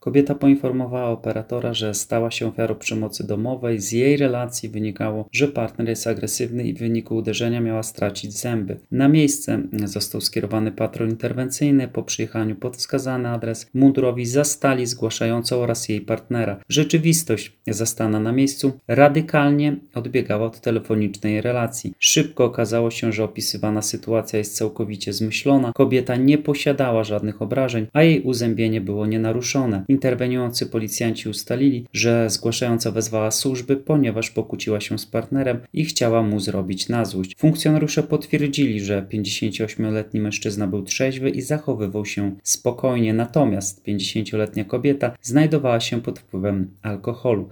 Kobieta poinformowała operatora, że stała się ofiarą przemocy domowej. Z jej relacji wynikało, że partner jest agresywny i w wyniku uderzenia miała stracić zęby. Na miejsce został skierowany patrol interwencyjny. Po przyjechaniu pod wskazany adres mundurowi zastali zgłaszającą oraz jej partnera. Rzeczywistość zastana na miejscu radykalnie odbiegała od telefonicznej relacji. Szybko okazało się, że opisywana sytuacja jest całkowicie zmyślona. Kobieta nie posiadała żadnych obrażeń, a jej uzębienie było nienaruszone. Interweniujący policjanci ustalili, że zgłaszająca wezwała służby, ponieważ pokłóciła się z partnerem i chciała mu zrobić na złość. Funkcjonariusze potwierdzili, że 58-letni mężczyzna był trzeźwy i zachowywał się spokojnie, natomiast 50-letnia kobieta znajdowała się pod wpływem alkoholu.